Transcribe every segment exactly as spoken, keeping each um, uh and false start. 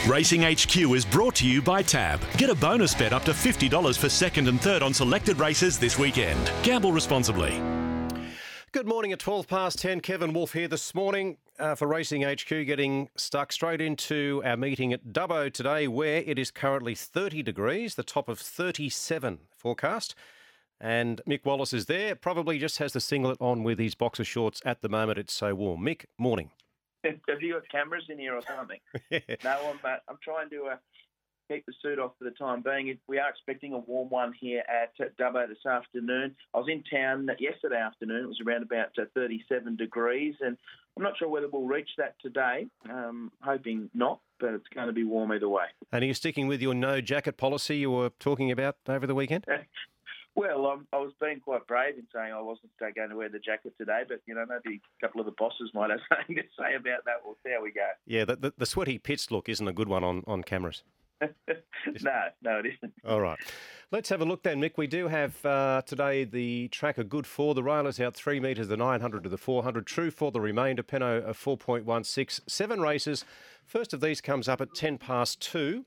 Racing H Q is brought to you by Tab. Get a bonus bet up to fifty dollars for second and third on selected races this weekend. Gamble responsibly. Good morning at twelve past ten. Kevin Wolf here this morning uh, for Racing H Q, getting stuck straight into our meeting at Dubbo today, where it is currently thirty degrees, the top of thirty-seven forecast. And Mick Wallace is there, probably just has the singlet on with his boxer shorts at the moment. It's so warm. Mick, morning. Have you got cameras in here or something? Yeah. No, I'm, uh, I'm trying to uh, keep the suit off for the time being. We are expecting a warm one here at uh, Dubbo this afternoon. I was in town yesterday afternoon. It was around about uh, thirty-seven degrees, and I'm not sure whether we'll reach that today. Um, hoping not, but it's going to be warm either way. And are you sticking with your no jacket policy you were talking about over the weekend? Well, um, I was being quite brave in saying I wasn't uh, going to wear the jacket today, but, you know, maybe a couple of the bosses might have something to say about that. We'll see how we go. Yeah, the, the, the sweaty pits look isn't a good one on, on cameras. no, no, it isn't. All right. Let's have a look then, Mick. We do have uh, today the track a good four. The railers out three metres, the nine hundred to the four hundred. True for the remainder. Penno a four point one six. Seven races. First of these comes up at ten past two.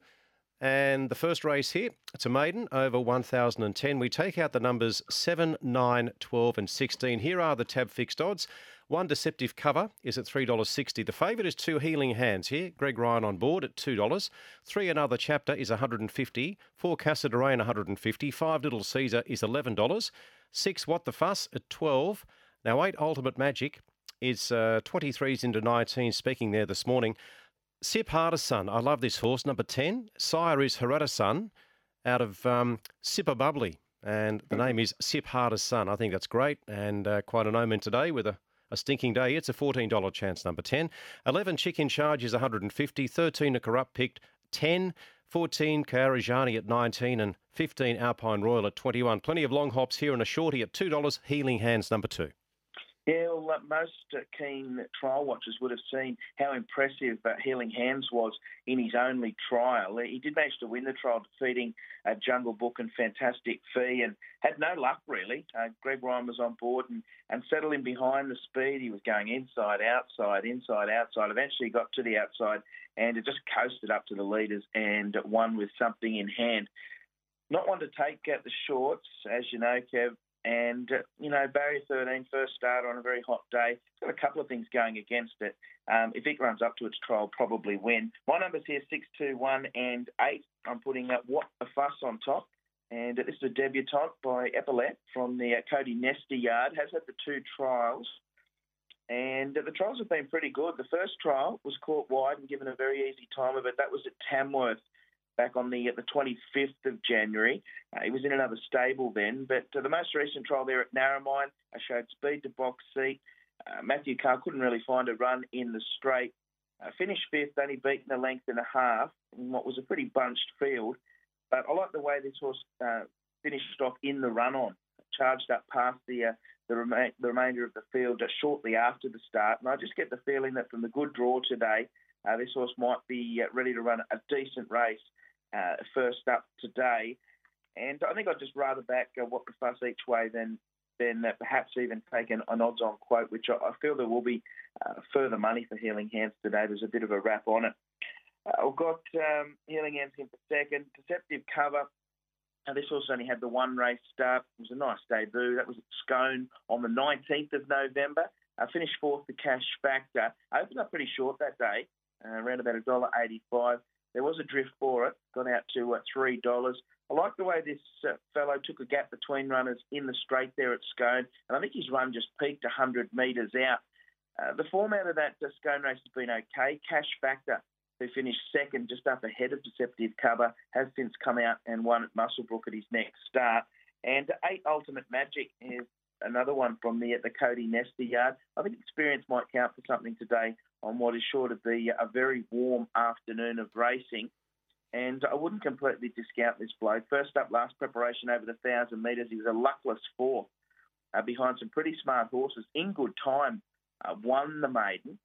And the first race here, it's a maiden over one thousand ten. We take out the numbers seven, nine, twelve and sixteen. Here are the tab fixed odds. One Deceptive Cover is at three dollars sixty. The favourite is Two Healing Hands here. Greg Ryan on board at two dollars. Three Another Chapter is one hundred fifty. Four Casa de Rain one hundred fifty. Five Little Caesar is eleven dollars. Six What the Fuss at twelve. Now eight Ultimate Magic is uh, twenty-threes into nineteen, speaking there this morning. Sip Harder Son, I love this horse, number ten. Sire is Harada Son out of um, Sipper Bubbly, and the name is Sip Harder Son. I think that's great, and uh, quite an omen today with a, a stinking day. It's a fourteen dollars chance, number ten. eleven Chicken Charge is one hundred fifty. thirteen A Corrupt Picked, ten. fourteen Kaarajani at nineteen, and fifteen Alpine Royal at twenty-one. Plenty of long hops here and a shorty at two dollars. Healing Hands, number two. Yeah, well, uh, most uh, keen trial watchers would have seen how impressive uh, Healing Hands was in his only trial. He did manage to win the trial, defeating uh, Jungle Book and Fantastic Fee, and had no luck, really. Uh, Greg Ryan was on board and, and settled him behind the speed. He was going inside, outside, inside, outside. Eventually got to the outside, and it just coasted up to the leaders and won with something in hand. Not one to take at the shorts, as you know, Kev. And, uh, you know, Barrier thirteen, first starter on a very hot day. It's got a couple of things going against it. Um, if it runs up to its trial, probably win. My numbers here, six, two, one and eight. I'm putting up What a Fuss on top. And uh, this is a debutante by Epaulet from the uh, Cody Nestor yard. Has had the two trials. And uh, the trials have been pretty good. The first trial was caught wide and given a very easy time of it. That was at Tamworth back on the uh, the twenty-fifth of January. Uh, he was in another stable then, but uh, the most recent trial there at Narromine uh, showed speed to box seat. Uh, Matthew Carr couldn't really find a run in the straight. Uh, finished fifth, only beaten a length and a half in what was a pretty bunched field. But I like the way this horse uh, finished off in the run-on, charged up past the uh, the, rema- the remainder of the field uh, shortly after the start. And I just get the feeling that from the good draw today, uh, this horse might be uh, ready to run a decent race. Uh, first up today, and I think I'd just rather back uh, What the Fuss each way than than uh, perhaps even take an, an odds-on quote, which I, I feel there will be uh, further money for Healing Hands today. There's a bit of a wrap on it. Uh, I've got um, Healing Hands in for second. Deceptive Cover. Uh, this horse only had the one race start. It was a nice debut. That was at Scone on the nineteenth of November. Uh, finished fourth, the Cash Factor. Opened up pretty short that day, uh, around about one dollar eighty-five. There was a drift for it, got out to uh, three dollars. I like the way this uh, fellow took a gap between runners in the straight there at Scone, and I think his run just peaked one hundred metres out. Uh, the format of that uh, Scone race has been okay. Cash Factor, who finished second just up ahead of Deceptive Cover, has since come out and won at Muswellbrook at his next start. And eight Ultimate Magic is another one from the, the Cody Nestor yard. I think experience might count for something today on what is sure to be a very warm afternoon of racing. And I wouldn't completely discount this bloke. First up, last preparation over the one thousand metres, he was a luckless fourth uh, behind some pretty smart horses. In Good Time uh, won the maiden,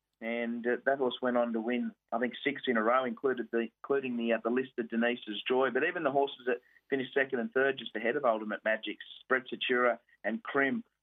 and uh, that horse went on to win, I think, six in a row, included the, including the uh, the listed Denise's Joy. But even the horses that finished second and third just ahead of Ultimate Magic, Spread Satura and Crim,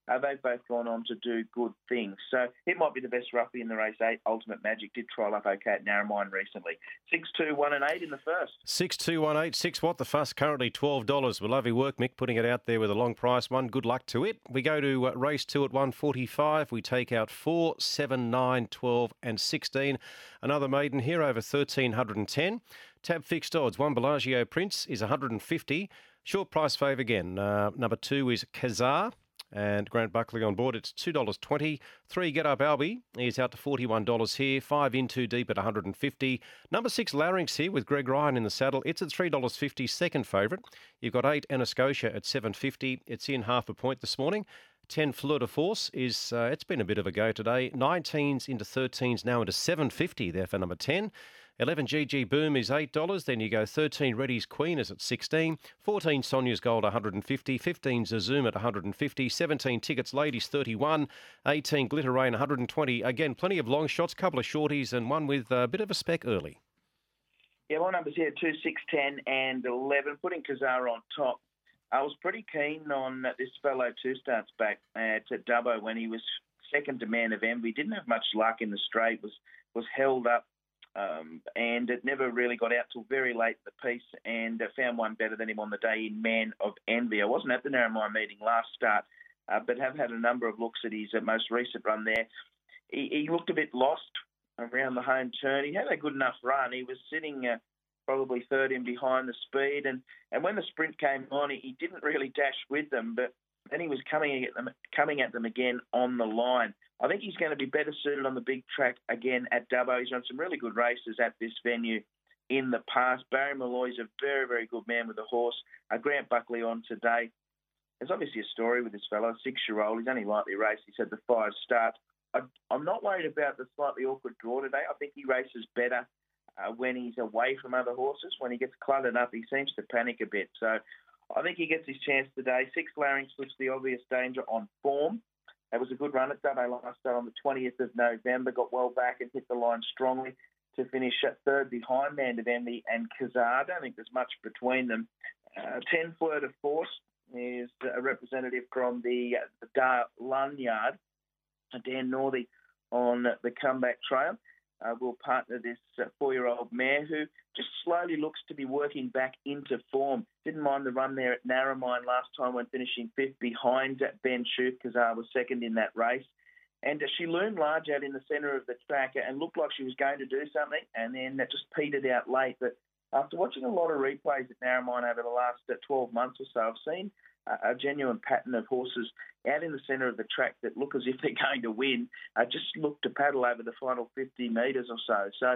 Uh, they've both gone on to do good things. So it might be the best roughie in the race eight. Ultimate Magic did trial up okay at Narromine recently. Six, two, one and eight in the first. Six two one eight six. What the fuss? Currently twelve dollars. Well, love your work, Mick, putting it out there with a long price one. Good luck to it. We go to uh, race two at one forty-five. We take out four, seven, nine, twelve, and sixteen. Another maiden here over thirteen ten. Tab fixed odds. One Bellagio Prince is one hundred fifty. Short price fave again. Uh, number two is Kazar. And Grant Buckley on board, it's two dollars twenty. Three, Get Up Albie, is out to forty-one dollars here. Five, In Too Deep at one hundred fifty. Number six, Larynx here with Greg Ryan in the saddle. It's at three dollars fifty, second favourite. You've got eight, Anascotia at seven fifty. It's in half a point this morning. ten, Fleur de Force, is, uh, it's been a bit of a go today. nineteens into thirteens, now into seven fifty there for number ten. eleven, G G Boom is eight dollars. Then you go thirteen, Reddy's Queen is at sixteen. fourteen, Sonia's Gold, one hundred fifty. fifteen, Zazoom at one hundred fifty. seventeen, Tickets Ladies, thirty-one. eighteen, Glitter Rain, one hundred twenty. Again, plenty of long shots, couple of shorties, and one with a bit of a spec early. Yeah, my numbers here, two, six, ten and eleven. Putting Kazar on top. I was pretty keen on this fellow two starts back at Dubbo when he was second to Man of Envy. Didn't have much luck in the straight, was was held up. Um, and it never really got out till very late in the piece, and uh, found one better than him on the day in Man of Envy. I wasn't at the Narromine meeting last start, uh, but have had a number of looks at his uh, most recent run there. He, he looked a bit lost around the home turn. He had a good enough run. He was sitting uh, probably third in behind the speed, and, and when the sprint came on, he, he didn't really dash with them, but then he was coming at them, coming at them again on the line. I think he's going to be better suited on the big track again at Dubbo. He's run some really good races at this venue in the past. Barry Malloy's a very, very good man with a horse. Uh, Grant Buckley on today. There's obviously a story with this fellow, six-year-old. He's only lightly raced. He's had the five starts. I, I'm not worried about the slightly awkward draw today. I think he races better uh, when he's away from other horses. When he gets cluttered up, he seems to panic a bit. So I think he gets his chance today. Six, Larynx looks the obvious danger on form. That was a good run at Dubbo last start on the twentieth of November. Got well back and hit the line strongly to finish at third behind Man of Envy and Kazar. I don't think there's much between them. Uh, ten, Fleur de Force is a representative from the, the Dar Lunyard. Dan Northey on the comeback trail. Uh, will partner this uh, four-year-old mare who just slowly looks to be working back into form. Didn't mind the run there at Narromine last time when finishing fifth behind Ben Shoof. Kazar was second in that race. And uh, she loomed large out in the centre of the track and looked like she was going to do something, and then that just petered out late. But after watching a lot of replays at Narromine over the last uh, twelve months or so, I've seen uh, a genuine pattern of horses out in the centre of the track that look as if they're going to win, uh, just look to paddle over the final fifty metres or so. So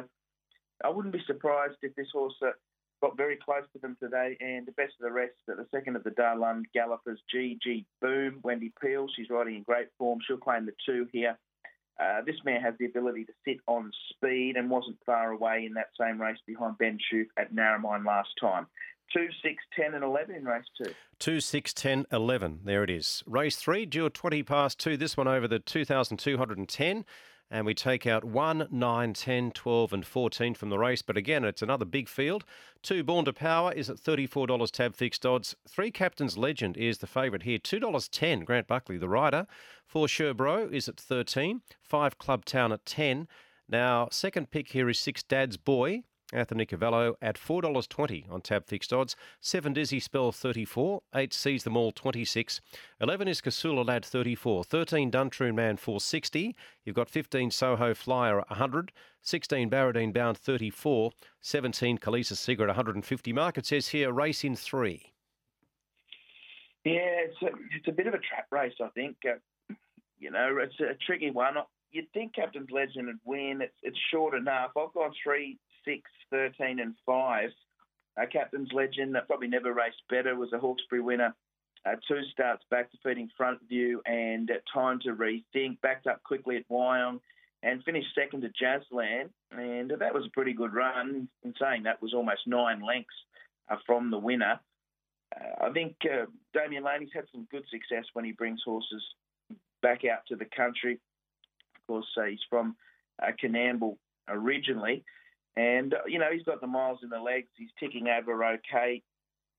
I wouldn't be surprised if this horse uh, got very close to them today, and the best of the rest, at the second of the Darlund gallopers, G G Boom, Wendy Peel. She's riding in great form. She'll claim the two here. Uh, this mare has the ability to sit on speed and wasn't far away in that same race behind Ben Shoof at Narromine last time. two, six, ten and eleven in race two. two, six, ten, eleven. There it is. Race three, due at twenty past two. This one over the two thousand two hundred ten. And we take out one, nine, ten, twelve and fourteen from the race. But again, it's another big field. Two, Born to Power is at thirty-four dollars tab fixed odds. Three, Captain's Legend is the favourite here. two dollars ten, Grant Buckley, the rider. Four, Sherbro is at thirteen. Five, Club Town at ten. Now, second pick here is six, Dad's Boy. Anthony Cavallo at four dollars twenty on tab fixed odds. seven, Dizzy Spell, thirty-four. eight, Seize Them All, twenty-six. eleven is Kasula Lad, thirty-four. thirteen, Duntroon Man, four sixty. You've got fifteen, Soho Flyer, one hundred. sixteen, Barradine Bound, thirty-four. seventeen, Kalisa Secret, one hundred fifty. Market says here, race in three. Yeah, it's a, it's a bit of a trap race, I think. Uh, you know, it's a tricky one. You'd think Captain's Legend would win. It's, it's short enough. I've gone three, six, thirteen and five. Uh, Captain's Legend, that probably never raced better, was a Hawkesbury winner. Uh, two starts back, defeating Front View and uh, Time to Rethink. Backed up quickly at Wyong and finished second to Jazzland. And uh, that was a pretty good run. In saying that, was almost nine lengths uh, from the winner. Uh, I think uh, Damien Laney's had some good success when he brings horses back out to the country. Of course, uh, he's from uh, Canamble originally. And, uh, you know, he's got the miles in the legs. He's ticking over okay.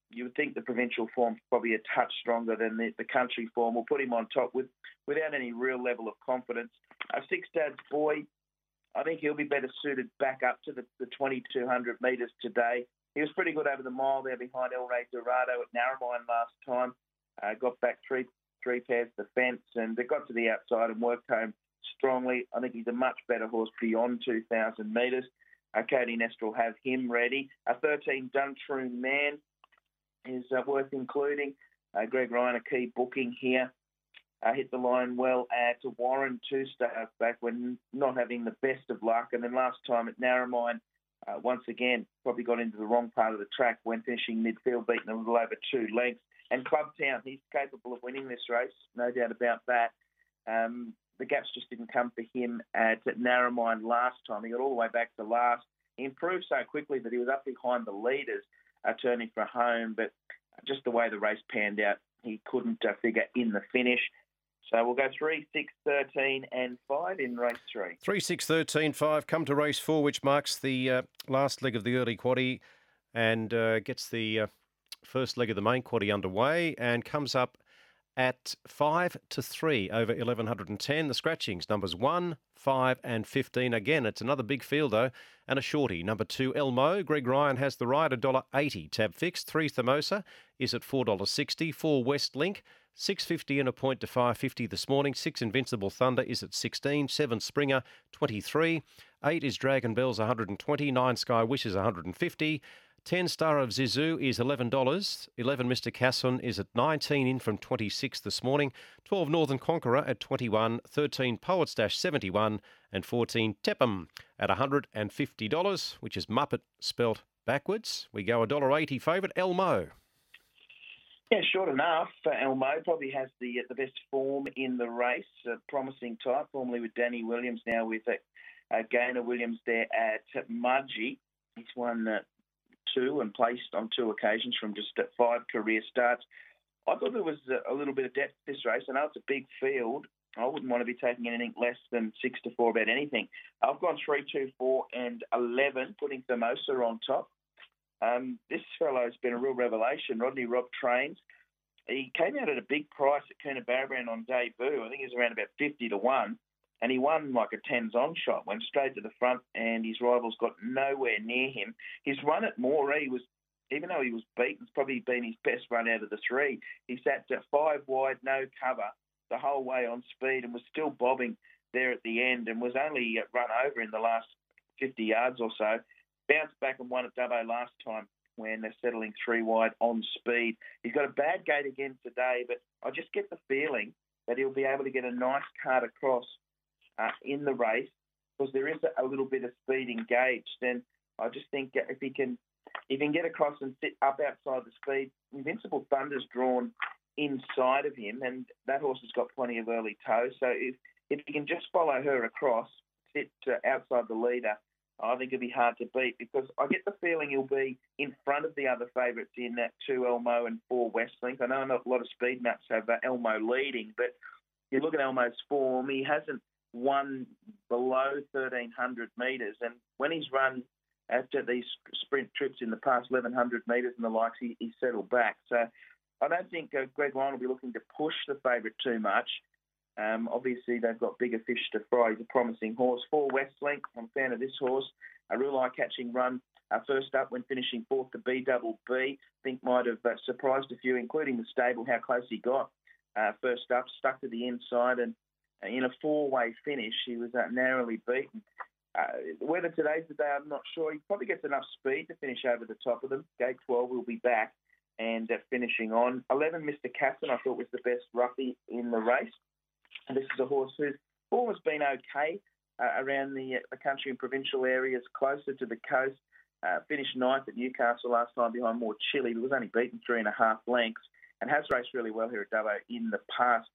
you would think the provincial form's probably a touch stronger than the, the country form. We'll put him on top with without any real level of confidence. Uh, Six Dad's Boy, I think he'll be better suited back up to the, the twenty-two hundred metres today. He was pretty good over the mile there behind El Rey Dorado at Narromine last time. Uh, got back three three pairs of the fence and they got to the outside and worked home strongly. I think he's a much better horse beyond two thousand metres. Uh, Cody Nestor will have him ready. A thirteen Duntroon Man is uh, worth including. Uh, Greg Ryan, a key booking here. Uh, hit the line well uh, to Warren two starts back when not having the best of luck. And then last time at Narromine, uh, once again, probably got into the wrong part of the track when finishing midfield, beaten a little over two lengths. And Clubtown, he's capable of winning this race, no doubt about that. Um, the gaps just didn't come for him at, at Narromine last time. He got all the way back to last. He improved so quickly that he was up behind the leaders, uh, turning for home. But just the way the race panned out, he couldn't uh, figure in the finish. So we'll go three, six, thirteen and five in race three. three, six, thirteen, five. Come to race four, which marks the uh, last leg of the early quaddie and uh, gets the uh, first leg of the main quaddie underway and comes up at five to three over eleven ten. The scratchings, numbers one, five and fifteen. Again, it's another big field, though, and a shorty. Number two, Elmo. Greg Ryan has the ride, one dollar eighty. Tab fixed. Three, Thermosa is at four dollars sixty. Four, Westlink, six fifty and a point to five fifty this morning. Six, Invincible Thunder is at sixteen. Seven, Springer, twenty-three. Eight is Dragon Bells, one hundred twenty. Nine, Sky Wishes, one hundred fifty. ten Star of Zizou is eleven dollars. eleven Mister Casson is at nineteen, in from twenty-six this morning. twelve Northern Conqueror at twenty-one. thirteen Poets Dash seventy-one. And fourteen Tepham at one hundred fifty dollars, which is Muppet spelt backwards. We go one dollar eighty favourite, Elmo. Yeah, short enough. Uh, Elmo probably has the uh, the best form in the race. Uh, promising type, formerly with Danny Williams, now with uh, uh, Gaynor Williams there at Mudgee. He's won Uh, two and placed on two occasions from just five career starts. I thought there was a little bit of depth to this race. I know it's a big field. I wouldn't want to be taking anything less than six to four about anything. I've gone three, two, four, and eleven, putting Thermosa on top. Um, this fellow's been a real revelation. Rodney Rob Trains. He came out at a big price at Coonabarabran on debut. I think it was around about fifty to one. And he won like a tens-on shot, went straight to the front, and his rivals got nowhere near him. His run at Moree was, even though he was beaten, it's probably been his best run out of the three. He sat at five wide, no cover, the whole way on speed, and was still bobbing there at the end, and was only run over in the last fifty yards or so. Bounced back and won at Dubbo last time when they're settling three wide on speed. He's got a bad gate again today, but I just get the feeling that he'll be able to get a nice card across Uh, in the race, because there is a, a little bit of speed engaged, and I just think if he can, if he can get across and sit up outside the speed, Invincible Thunder's drawn inside of him, and that horse has got plenty of early toes. So if if he can just follow her across, sit uh, outside the leader, I think it'll be hard to beat, because I get the feeling he'll be in front of the other favourites in that two Elmo and four Westlink. I know not a lot of speed maps have uh, Elmo leading, but you look at Elmo's form, he hasn't won below thirteen hundred metres, and when he's run after these sprint trips in the past eleven hundred metres and the likes, he, he's settled back. So I don't think uh, Greg Ryan will be looking to push the favourite too much. Um, obviously, they've got bigger fish to fry. He's a promising horse. Four Westlink, I'm a fan of this horse. A real eye-catching run. Uh, first up when finishing fourth to B Double B. I think might have uh, surprised a few, including the stable, how close he got. Uh, first up, stuck to the inside, and in a four-way finish, he was uh, narrowly beaten. Uh, whether today's the day, I'm not sure. He probably gets enough speed to finish over the top of them. Gate twelve will be back and uh, finishing on. eleven, Mister Casson, I thought was the best roughie in the race. And this is a horse whose form has been okay uh, around the, uh, the country and provincial areas closer to the coast. Uh, finished ninth at Newcastle last time behind More Chili, but was only beaten three and a half lengths, and has raced really well here at Dubbo in the past.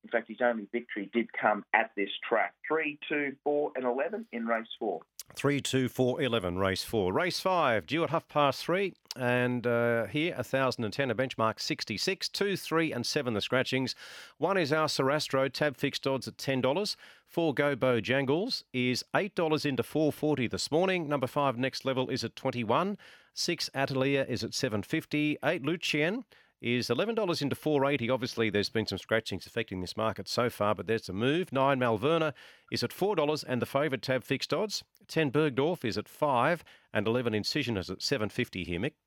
In fact, his only victory did come at this track. Three, two, four, and eleven in race four. Three, two, four, eleven, race four. Race five, due at half past three. And uh, here, one thousand ten, a benchmark sixty-six. Two, three, and seven, the scratchings. One is our Sarastro, tab fixed odds at ten dollars. Four Go-Bo Jangles is eight dollars into four forty this morning. Number five, Next Level, is at twenty-one. Six, Atelier, is at seven fifty. Eight, Lucien is eleven dollars into four eighty. Obviously, there's been some scratchings affecting this market so far, but there's a move. Nine, Malverna, is at four dollars, and the favourite tab fixed odds. ten, Bergdorf, is at five, and eleven, Incision, is at seven fifty here, Mick.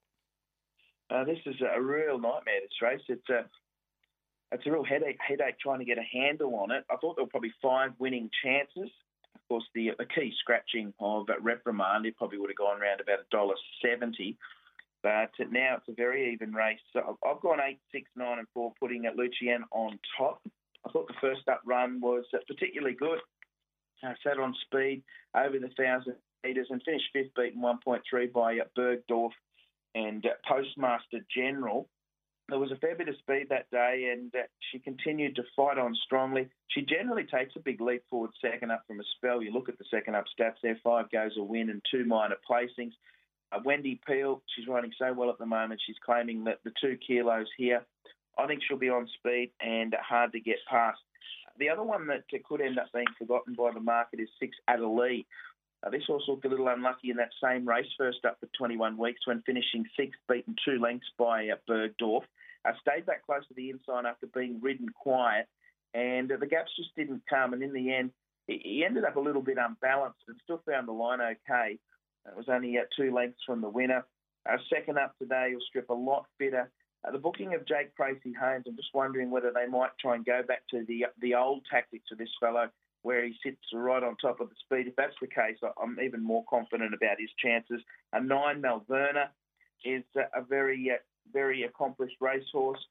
Uh, this is a real nightmare, this race. It's a, it's a real headache, headache trying to get a handle on it. I thought there were probably five winning chances. Of course, the, the key scratching of Reprimand, it probably would have gone around about one dollar seventy. But now it's a very even race. So I've gone eight, six, nine, and four, putting at Lucien on top. I thought the first up run was particularly good. I sat on speed over the one thousand metres and finished fifth, beaten one point three by Bergdorf and Postmaster General. There was a fair bit of speed that day, and uh, she continued to fight on strongly. She generally takes a big leap forward second up from a spell. You look at the second up stats there, five goes a win and two minor placings. Uh, Wendy Peel, she's riding so well at the moment. She's claiming that the two kilos here, I think she'll be on speed and hard to get past. The other one that could end up being forgotten by the market is six, Adelie. Uh, this horse looked a little unlucky in that same race, first up for twenty-one weeks when finishing sixth, beaten two lengths by uh, Bergdorf. Uh, stayed back close to the inside after being ridden quiet, and uh, the gaps just didn't come. And in the end, he, he ended up a little bit unbalanced and still found the line okay. It was only at two lengths from the winner. Uh, second up today, he'll strip a lot fitter. Uh, the booking of Jake Tracy Haynes, I'm just wondering whether they might try and go back to the the old tactics of this fellow, where he sits right on top of the speed. If that's the case, I'm even more confident about his chances. A nine, Malverna, is a very, uh, very accomplished racehorse.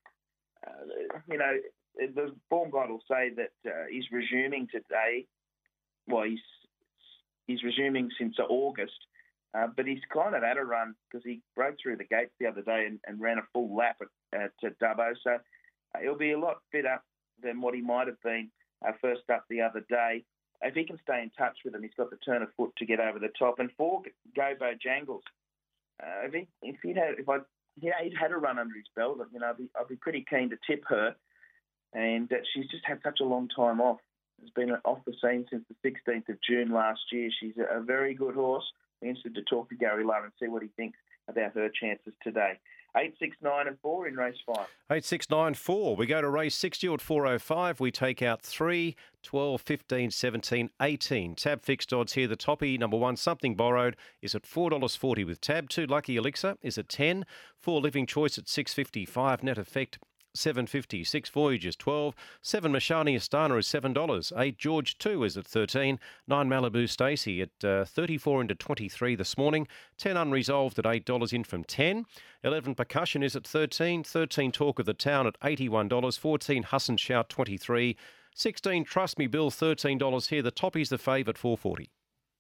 Uh, you know, the form guide will say that uh, he's resuming today. Well, he's he's resuming since August. Uh, but he's kind of had a run because he broke through the gates the other day and, and ran a full lap at, at, at Dubbo. So uh, he'll be a lot fitter than what he might have been uh, first up the other day. If he can stay in touch with him, he's got the turn of foot to get over the top. And four, Go-Bo Jangles. Uh, if he if he'd had if I yeah he'd had a run under his belt, you know, I'd be, I'd be pretty keen to tip her. And uh, she's just had such a long time off. Has been off the scene since the sixteenth of June last year. She's a, a very good horse. I'm interested to talk to Gary Lowe and see what he thinks about her chances today. Eight, six, nine, and four in race five. Eight, six, nine, four. We go to race six at four oh five. We take out three, twelve, fifteen, seventeen, eighteen. Tab fixed odds here. The toppy, number one, Something Borrowed, is at four dollars forty with tab. Two, Lucky Elixir, is at ten. Four, Living Choice at six fifty-five. Net Effect, seven fifty. Six Voyages, twelve. Seven Mashani Astana is seven dollars. Eight George two is at thirteen. Nine Malibu Stacey at uh, thirty-four into twenty-three this morning. Ten Unresolved at eight dollars in from ten. Eleven Percussion is at thirteen. Thirteen Talk of the Town at eighty-one dollars. Fourteen Huss and Shout twenty-three. Sixteen Trust Me Bill thirteen dollars here. The toppy's the favourite four forty.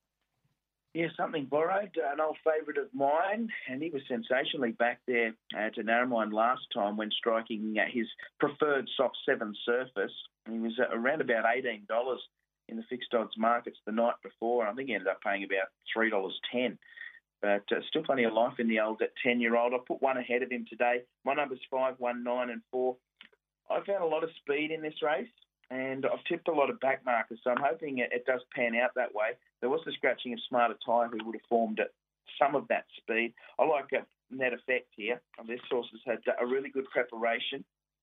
Yeah, Something Borrowed, an old favourite of mine, and he was sensationally back there at Narromine last time when striking uh, his preferred soft seven surface. He was uh, around about eighteen dollars in the fixed odds markets the night before. I think he ended up paying about three dollars ten. But uh, still plenty of life in the old ten-year-old. I put one ahead of him today. My numbers five, one, nine, and four. I found a lot of speed in this race, and I've tipped a lot of back markers, so I'm hoping it, it does pan out that way. There was the scratching of Smarter Tyre, who would have formed at some of that speed. I like a Net Effect here. This horse has had a really good preparation.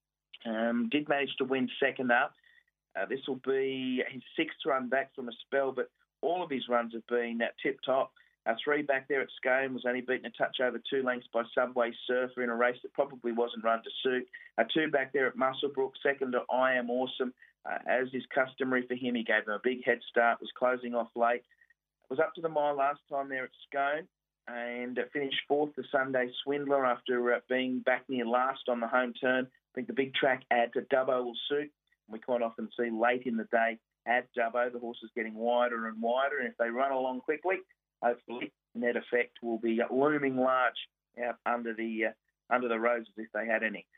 Um, did manage to win second up. Uh, this will be his sixth run back from a spell, but all of his runs have been uh, tip-top. Uh, three back there at Scone was only beaten a touch over two lengths by Subway Surfer in a race that probably wasn't run to suit. Uh, two back there at Muswellbrook, second to I Am Awesome. Uh, as is customary for him, he gave him a big head start, was closing off late. Was up to the mile last time there at Scone and uh, finished fourth the Sunday Swindler after uh, being back near last on the home turn. I think the big track at Dubbo will suit. We quite often see late in the day at Dubbo, the horse is getting wider and wider, and if they run along quickly, hopefully Net Effect will be looming large out under the uh, under the roses if they had any.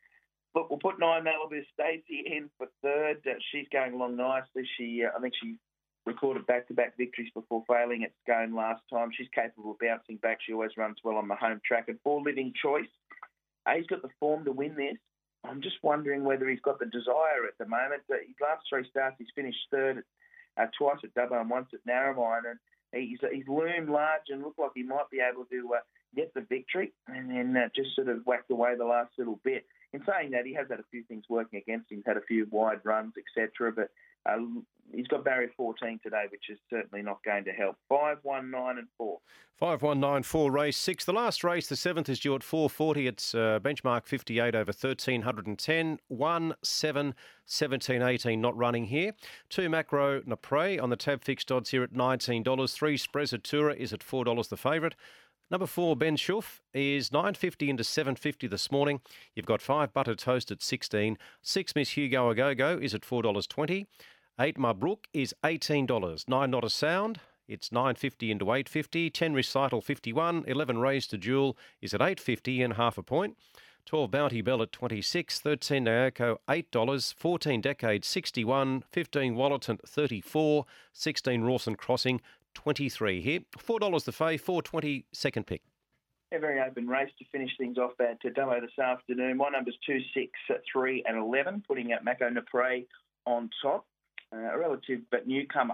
Look, we'll put nine Malibu Stacey in for third. Uh, she's going along nicely. She, uh, I think she recorded back-to-back victories before failing at Scone last time. She's capable of bouncing back. She always runs well on the home track. And for Living Choice, uh, he's got the form to win this. I'm just wondering whether he's got the desire at the moment. Uh, his last three starts, he's finished third, uh, twice at Dubbo and once at Narromine. And he's, he's loomed large and looked like he might be able to uh, get the victory and then uh, just sort of whacked away the last little bit. In saying that, he has had a few things working against him. He's had a few wide runs, et cetera. But uh, he's got barrier fourteen today, which is certainly not going to help. Five, one, nine, and four. Five, one, nine, four. Race six. The last race, the seventh, is due at four forty. It's uh, benchmark fifty-eight over thirteen ten. One, seven, seventeen, eighteen. Not running here. Two, Macro Napre on the tab fixed odds here at nineteen dollars. Three, Sprezzatura is at four dollars the favourite. Number four, Ben Schuff, is nine fifty into seven fifty this morning. You've got five, Butter Toast at sixteen. Six, Miss Hugo A Go Go is at four dollars twenty. Eight, Mabruk is eighteen dollars. Nine, Not a Sound, it's nine fifty into eight fifty. Ten, Recital fifty-one. Eleven, Raise to Jewel is at eight fifty and half a point. Twelve, Bounty Bell at twenty-six. Thirteen, Naoko eight dollars. Fourteen, Decade sixty-one. Fifteen, Wallerton thirty-four. Sixteen, Rawson Crossing twenty-three here. Four dollars the fay. Four twenty second pick. A very open race to finish things off at Dubbo this afternoon. My numbers two, six, three, and eleven, putting out Mako Napre on top. Uh, a relative but newcomer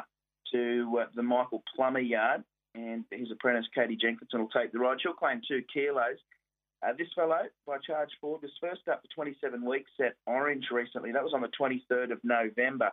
to uh, the Michael Plummer yard, and his apprentice Katie Jenkinson will take the ride. She'll claim two kilos. Uh, this fellow, by Charge Ford, was first up for twenty-seven weeks at Orange recently. That was on the twenty-third of November.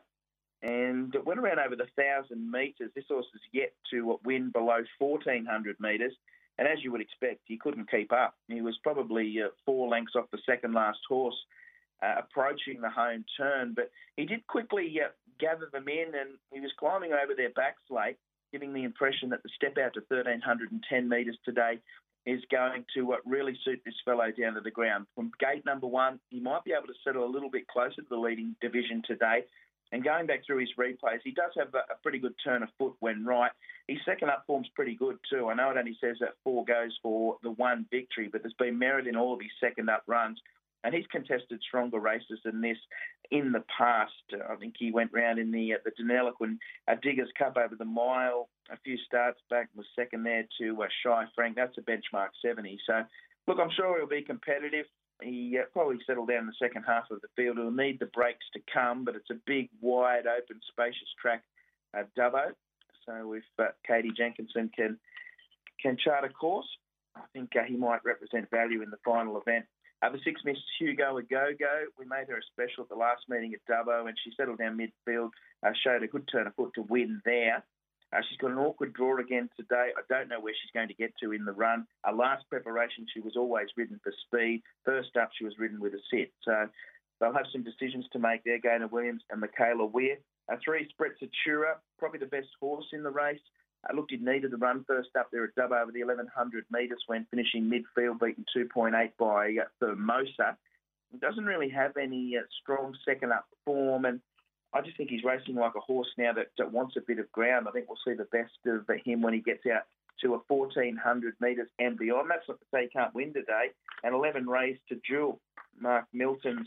And it went around over the one thousand metres. This horse is yet to win below fourteen hundred metres. And as you would expect, he couldn't keep up. He was probably uh, four lengths off the second last horse uh, approaching the home turn. But he did quickly uh, gather them in, and he was climbing over their backs late, giving the impression that the step out to one thousand three hundred ten metres today is going to uh, really suit this fellow down to the ground. From gate number one, he might be able to settle a little bit closer to the leading division today. And going back through his replays, he does have a, a pretty good turn of foot when right. His second up form's pretty good too. I know it only says that four goes for the one victory, but there's been merit in all of his second up runs. And he's contested stronger races than this in the past. Uh, I think he went round in the uh, the Deniliquin uh, Diggers Cup over the mile a few starts back, was second there to uh, Shy Frank. That's a benchmark seventy. So, look, I'm sure he'll be competitive. He uh, probably settled down in the second half of the field. He'll need the breaks to come, but it's a big, wide, open, spacious track at Dubbo. So if uh, Katie Jenkinson can can chart a course, I think uh, he might represent value in the final event. Uh, the six, Miss Hugo A Go Go, we made her a special at the last meeting at Dubbo, and she settled down midfield, uh, showed a good turn of foot to win there. Uh, she's got an awkward draw again today. I don't know where she's going to get to in the run. Her last preparation, she was always ridden for speed. First up, she was ridden with a sit. So they'll have some decisions to make there, Gaynor Williams and Michaela Weir. Uh, three, Sprezzatura, probably the best horse in the race. I uh, looked, it needed the run first up there at Dubbo over the eleven hundred metres when finishing midfield, beaten two point eight by uh, Formosa. He doesn't really have any uh, strong second-up form, and I just think he's racing like a horse now that, that wants a bit of ground. I think we'll see the best of him when he gets out to a fourteen hundred metres and beyond. That's not to say he can't win today. And eleven, Raised to Jewel, Mark Milton's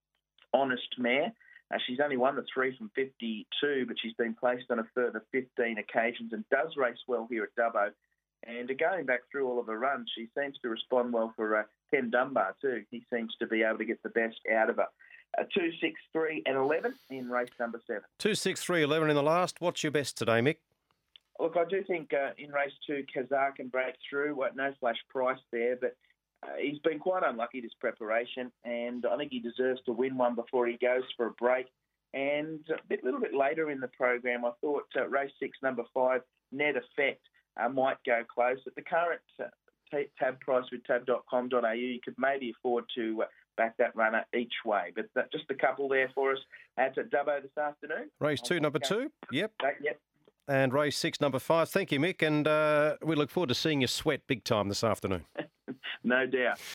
honest mare. Uh, she's only won the three from fifty-two, but she's been placed on a further fifteen occasions and does race well here at Dubbo. And uh, going back through all of her runs, she seems to respond well for uh, Ken Dunbar too. He seems to be able to get the best out of her. Uh, two, six, three, and eleven in race number seven. Two, six, three, eleven in the last. What's your best today, Mick? Look, I do think uh, in race two, Kazar can break through. Well, no flash price there, but uh, he's been quite unlucky this preparation, and I think he deserves to win one before he goes for a break. And a bit, little bit later in the program, I thought uh, race six, number five, Net Effect, uh, might go close. At the current uh, t- tab price with tab dot com dot a u, you could maybe afford to uh, back that runner each way. But uh, just a couple there for us at Dubbo this afternoon. Race two, number two. Yep. Uh, yep. And race six, number five. Thank you, Mick. And uh, we look forward to seeing you sweat big time this afternoon. No doubt.